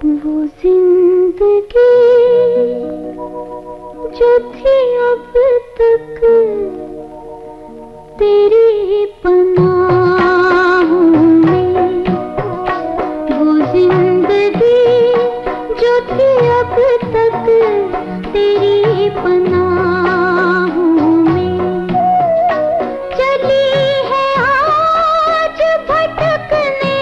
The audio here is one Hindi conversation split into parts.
वो जिंदगी जो थी अब तक तेरी पनाहों में, वो जिंदगी जो थी अब तक तेरी पनाहों में, चली है आज भटकने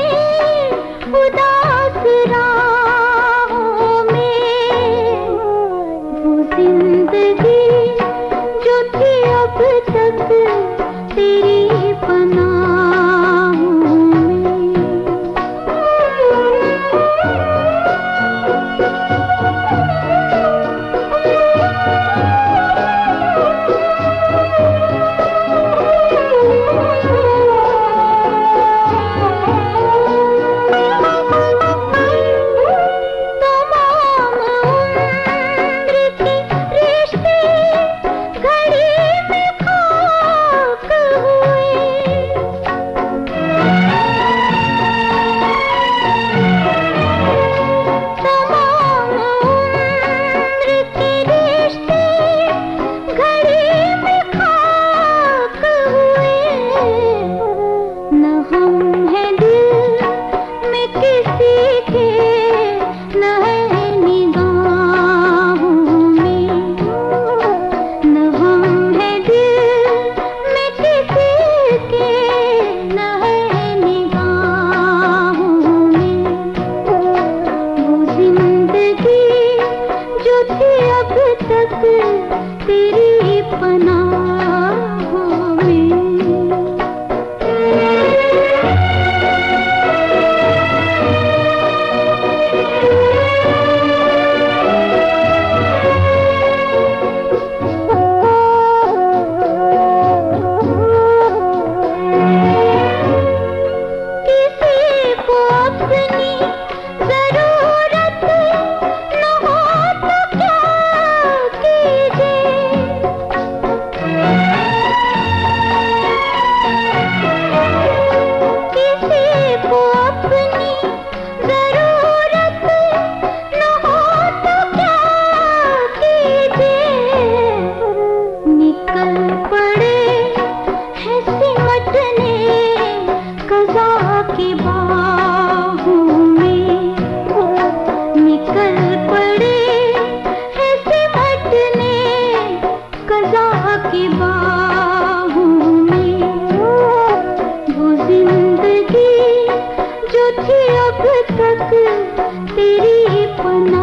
उदास राहों में। वो जिंदगी जो थी अब तक तेरी पनाहों में। तेरी पनाहों में। किसी को अपनी की बाहों में, वो जिंदगी जो थी अब तक तेरी पनाह